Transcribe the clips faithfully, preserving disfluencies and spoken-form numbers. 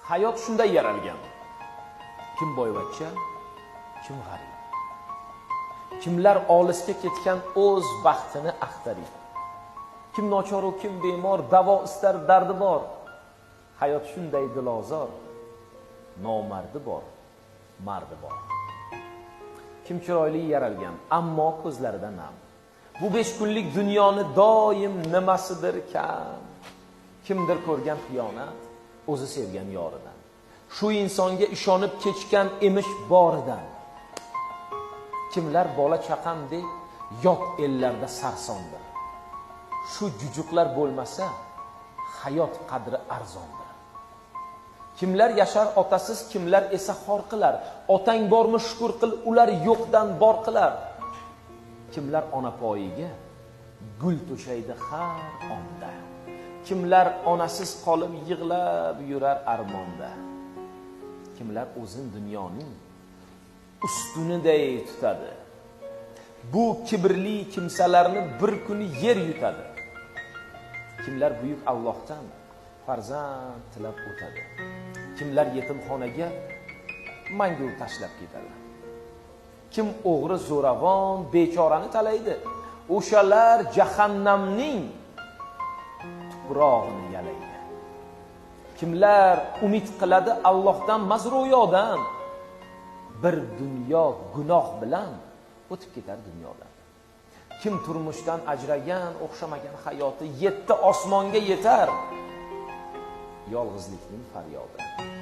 Hayot shunday yaralgan. Kim boyvachcha, kim g'arib. Kimlar olisga ketgan o'z baxtini axtaradi. Kim nochor va kim bemor, davo istar, dardi bor. Hayot shunday dilozor. Nomardi bor, mardi bor. Kim chiroyli yaralgan, ammo ko'zlarida nam. Bu besh kunlik dunyoni doim nimasidir kam. Kimdir ko'rgan xiyonat, o'zi sevgan yoridan. Shu insonga ishonib kechgan emish boridan. Kimlar bola chaqamdek yot ellarda sarsondir. Shu jujuqlar bo'lmasa, hayot qadri arzondir. Kimlar yashar otasiz, kimlar esa xor qilar. Otang bormi shukr qil, ular yo'qdan bor qilar. Kimlar ona poyiga gul to'shaydi har onda. Kimlar onasiz qolib yig'lab yurar armonda. Kimlar o'zin dunyoning ustuniday tutadi. Bu kibrli kimsalarni bir kuni yer yutadi. Kimlar buyuk Allohdan farzand tilab o'tadi. Kimlar yetimxonaga mangu tashlab ketadi. Kim o'g'ri zo'ravon bechorani talaydi. O'shalar jahannamning tuprog'ini yalaydi. Kimlar umid qiladi Allohdan mazro'yodan. Bir dunyo gunoh bilan o'tib ketar dunyodan. Kim turmushdan ajragan, o'xshamagan hayoti yetti osmonga yetar. Yolg'izlikning faryodi.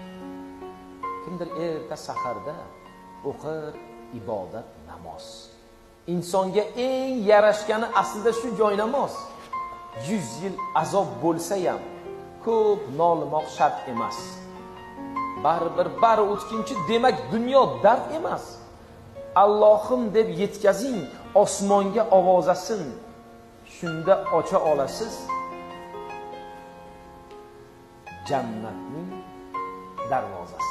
Kimdir erta saharda o'qir ibodat namoz. Insonga eng yarashgani aslida shu joy namoz. yuz yil azob bo'lsa ham ko'p nolimoq shart emas. Baribir bari o'tkinchi, demak dunyo dard emas. Allohim deb yetkazing osmonga ovozasin. Shunda ocha olasiz jannatning darvozasi.